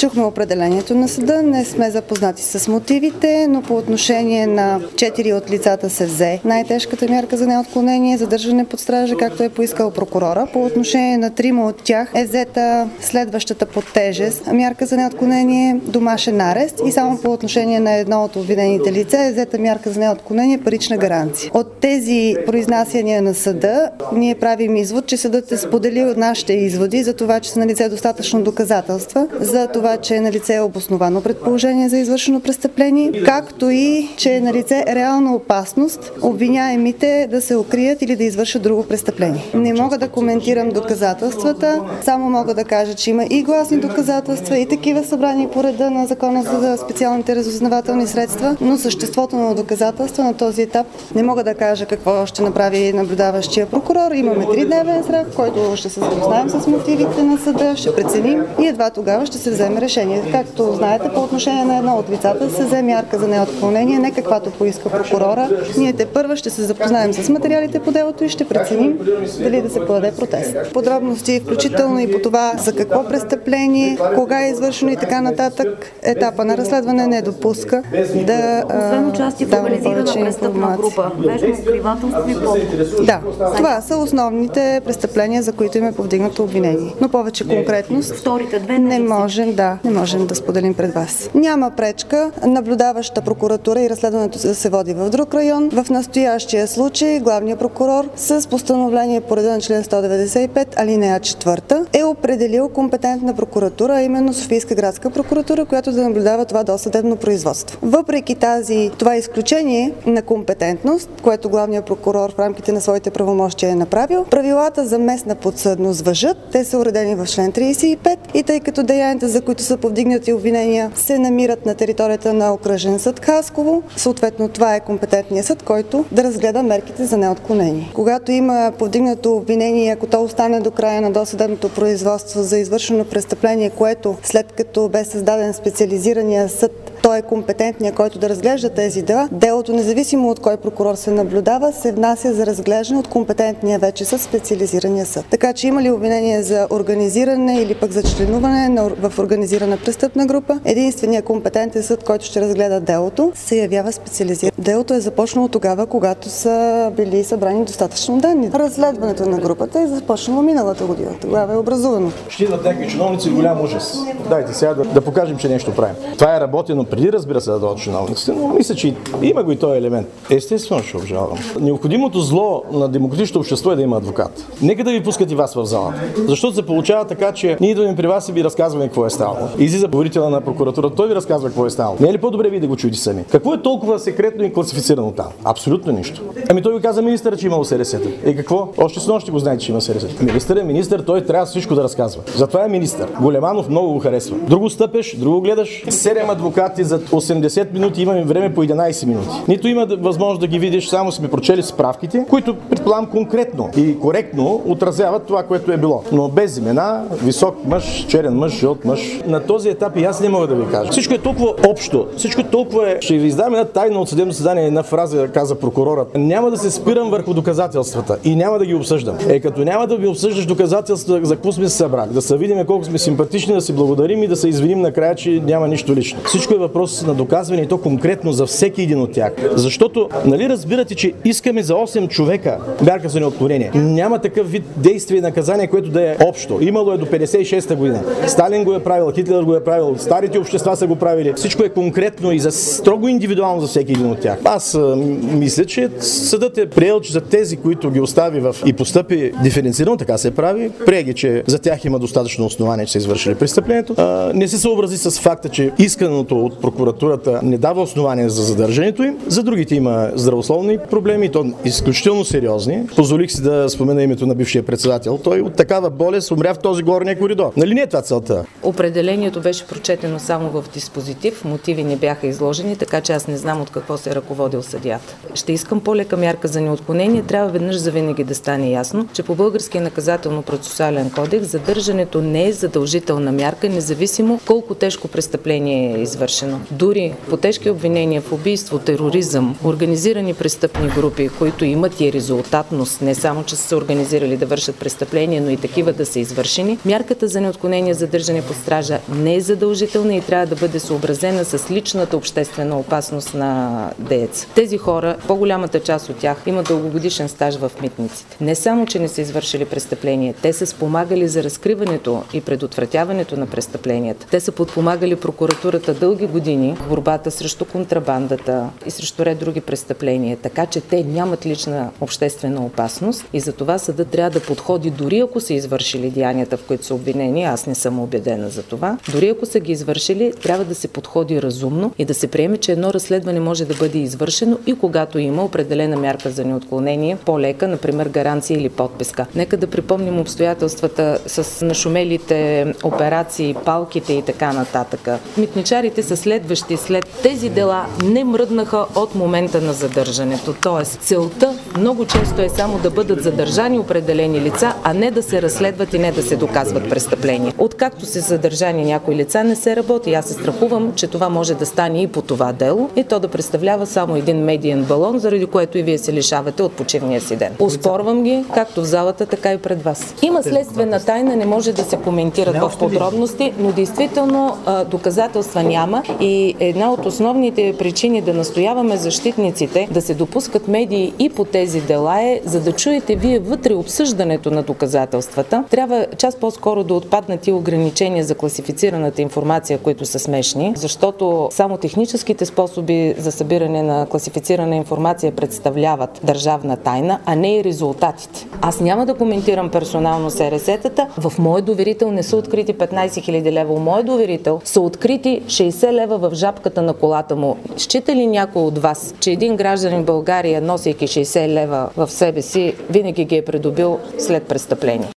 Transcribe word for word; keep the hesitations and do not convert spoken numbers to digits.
Чухме определението на съда, не сме запознати с мотивите, но по отношение на четири от лицата се взе най-тежката мярка за неотклонение, задържане под стража, както е поискал прокурора. По отношение на трима от тях е взета следващата по тежест мярка за неотклонение, домашен арест, и само по отношение на едно от обвинените лица е взета мярка за неотклонение, парична гаранция. От тези произнасяния на съда ние правим извод, че съдът е споделил нашите изводи за това, че са налице достатъчно доказателства, за това, че е налице обосновано предположение за извършено престъпление, както и че е налице реална опасност обвиняемите да се укрият или да извършат друго престъпление. Не мога да коментирам доказателствата, само мога да кажа, че има и гласни доказателства, и такива събрани по реда на Закона за специалните разузнавателни средства, но съществото на доказателства на този етап не мога да кажа какво ще направи наблюдаващия прокурор. Имаме тридневен срок, в който ще се запознаем с мотивите на съда, ще преценим и едва тогава ще се вземе решение. Както знаете, по отношение на едно от лицата се взе мярка за неотклонение, не каквато поиска прокурора. Ние те първа ще се запознаем с материалите по делото и ще преценим дали да се подаде протест. Подробности, включително и по това за какво престъпление, кога е извършено и така нататък, етапа на разследване не допуска да Освен участие в организирана престъпна група, вежно укривателство и подкуп. Да, това са основните престъпления, за които им е повдигнато обвинение. Но повече конкретност Вторите две не можем, да, не можем да споделим пред вас. Няма пречка наблюдаваща прокуратура и разследването да се води в друг район. В настоящия случай главният прокурор с постановление по реда на член сто деветдесет и пет алинея четвърта е определил компетентна прокуратура, а именно Софийска градска прокуратура, която да наблюдава това досъдебно производство. Въпреки тази, това изключение на компетентност, което главният прокурор в рамките на своите правомощия е направил, правилата за местна подсъдност важат. Те са уредени в член тридесет и пет и тъй като деянията, за които са повдигнати обвинения, се намират на територията на окръжен съд Хасково, съответно това е компетентният съд, който да разгледа мерките за неотклонение. Когато има повдигнато обвинение, ако то остане до края на досъдебното производство за извършено престъпление, което след като бе създаден специализирания съд, той е компетентният, който да разглежда тези дела, делото, независимо от кой прокурор се наблюдава, се внася за разглеждане от компетентния вече съд, специализирания съд. Така че има ли обвинение за организиране или пък за членуване в организирана престъпна група, единственият компетентен съд, който ще разгледа делото, се явява специализиран. Делото е започнало тогава, когато са били събрани достатъчно данни. Разследването на групата е започнало миналата година. Тогава е образувано. Ще идват някакви чиновници, голям ужас. Дайте сега да, да покажем, че нещо правим. Това е работено преди, разбира се, да дойдат чиновниците, но мисля, че има го и този елемент. Естествено ще обжалвам. Необходимото зло на демократичното общество е да има адвокат. Нека да ви пускат и вас в залата. Защото се получава така, че ние идваме при вас и ви разказваме какво е ставало. Излиза говорителя на прокуратурата, той ви разказва какво е ставало. Не е ли по-добре ви да го чуете сами? Какво е толкова секретно и класифицирано там? Абсолютно нищо. Ами той ви каза министър, че имало СРС-та. И какво? Още с нощи го знаете, че има СРС-та. Министър е министър, той трябва всичко да разказва. Затова е министър. Големанов много го харесва. Друго стъпеш, друго гледаш. Седем адвокати за осемдесет минути, имаме време по единайсет минути. Нито има възможност да ги видиш, само сме прочели справките, които предполагам конкретно и коректно отразяват това, което е било. Но без имена, висок мъж, черен мъж, жълт мъж. На този етап и аз не мога да ви кажа. Всичко е толкова общо. Всичко е толкова е. Ще ви издам една тайна от съдебно заседание, една фраза, каза прокурорът. Няма да се спирам върху доказателствата и няма да ги обсъждам. Е, като няма да ви обсъждаш доказателствата, за какво сме се събрали. Да се видим колко сме симпатични, да си благодарим и да се извиним накрая, че няма нищо лично. Всичко е въпрос на доказване и то конкретно за всеки един от тях. Защото, нали разбирате, че искаме за осем човека мярка за неотклонение. Няма такъв вид действие и наказание, което да е общо. Имало е до петдесет и шеста година. Сталин го е правил, Хитлер го е правил, старите общества са го правили. Всичко е конкретно и за строго индивидуално за всеки един от тях. Аз а, мисля, че съдът е приел, че за тези, които ги остави в и постъпи диференцирано, така се прави, приеги, че за тях има достатъчно основание, че са извършили престъплението. А, не се съобрази с факта, че исканото от прокуратурата не дава основание за задържането им. За другите има здравословни проблеми, то изключително сериозни. Позволих си да спомена името на бившия председател. Той от такава болест умря в този горния коридор. Нали не е това целта? Определението беше прочетено само в диспозитив, мотиви не бяха изложени, така че аз не знам от какво се е ръководил съдията. Ще искам по-лека мярка за неотклонение. Трябва веднъж завинаги да стане ясно, че по Българския наказателно-процесуален кодекс задържането не е задължителна мярка, независимо колко тежко престъпление е извършено. извършено. Дори по тежки обвинения в убийство, тероризъм, организирани престъпни групи, които имат и резултатност, не само че са се организирали да вършат престъпления, но и такива да са извършени, мярката за неотклонение задържане под стража не е задължителна и трябва да бъде съобразена с личната обществена опасност на дееца. Тези хора, по-голямата част от тях, имат дългогодишен стаж в митниците. Не само, че не са извършили престъпления, те са спомагали за разкриването и предотвратяването на престъпленията. Те са подпомагали прокуратурата дълги години в борбата срещу контрабандата и срещу ред други престъпления, така че те нямат лична обществена опасност и за това съдът трябва да подходи, дори ако са извършили деянията, в които са обвинени, аз не съм убедена за това, дори ако са ги извършили, трябва да се подходи разумно и да се приеме, че едно разследване може да бъде извършено и когато има определена мярка за неотклонение, по-лека, например гаранция или подписка. Нека да припомним обстоятелствата с нашумелите операции, палките и така нататък. Митничарите са следващи след тези дела не мръднаха от момента на задържането. Тоест, целта много често е само да бъдат задържани определени лица, а не да се разследват и не да се доказват престъпления. Откакто се задържани някои лица, не се работи. Аз се страхувам, че това може да стане и по това дело и то да представлява само един медиен балон, заради което и вие се лишавате от почивния си ден. Оспорвам ги, както в залата, така и пред вас. Има следствена тайна, не може да се коментират в подробности, но действително доказателства няма и една от основните причини да настояваме защитниците да се допускат медии и по тези дела е, за да чуете вие вътре обсъждането на доказателствата. Трябва час по-скоро да отпаднат и ограничения за класифицираната информация, които са смешни, защото само техническите способи за събиране на класифицирана информация представляват държавна тайна, а не и резултатите. Аз няма да коментирам персонално СРС-тата. В мой доверител не са открити петнайсет хиляди лева. У мой доверител са открити шейсет лева в жабката на колата му. Счита ли някой от вас, че един гражданин в България, носейки шейсет лева в себе си, винаги ги е придобил след престъпление?